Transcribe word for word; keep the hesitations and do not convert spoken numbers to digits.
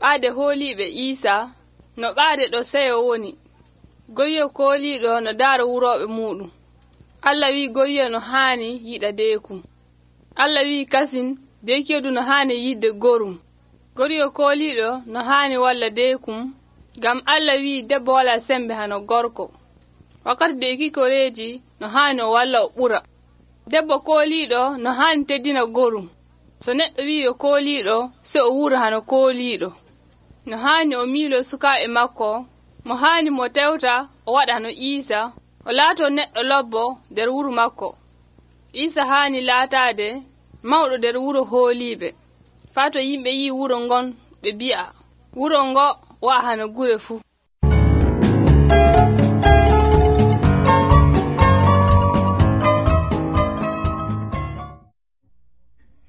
ɓaade hooliɓe Iisa no ɓaade ɗo seyo woni. Goriyo kooliɗo no daaro wuroɓe muɗum. Allah wi goriyo no haani yiɗa deekum. Allah wi kasin deekiyodu no haani yidde gorum. Goriyo kooliɗo no haani walla deekum, gam Allah wi debbo wala sembe hano gorko. Wakkati deeki koreeji no haani o walla o ɓura. Debbo kooliɗo no haani teddina gorum. So neɗɗo wi o kooliɗo se o wura hano kooliɗo. No haani o miilo sukaaɓe makko, mo haani mo tewta o waɗa hano Iisa, o laato neɗɗo lobbo nder wuro makko. Iisa haani laataade mawɗo nder wuro hooliɓe. Faa to yimɓe yi wuro ngon ɓe bi'a wuro ngo wa'a hano gure fuu.